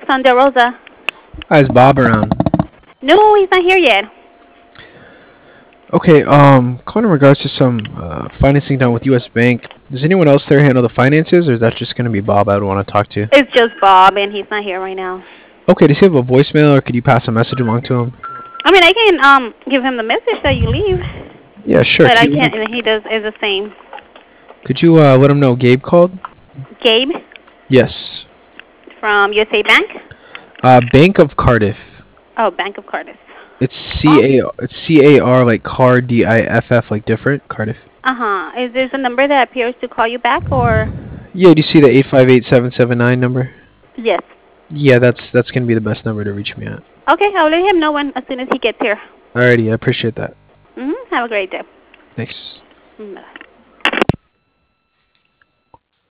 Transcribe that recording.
Alex on De Rosa. Hi, is Bob around? No, he's not here yet. Okay, calling in regards to some financing done with U.S. Bank. Does anyone else there handle the finances, or is that just going to be Bob I would want to talk to? It's just Bob, and he's not here right now. Okay, does he have a voicemail, or could you pass a message along to him? I mean, I can give him the message that you leave, Yeah, sure. but I can't. And he does is the same. Could you let him know Gabe called? Gabe Yes. from USA Bank. Bank of Cardiff. Oh, Bank of Cardiff. It's Oh, C-A-R like car, D-I-F-F like different, Cardiff. Is there a number that appears to call you back, or? Yeah, do you see the 858-779 number? Yes. Yeah, that's gonna be the best number to reach me at. Okay, I'll let him know when as soon as he gets here. Alrighty, I appreciate that. Have a great day. Thanks. Bye.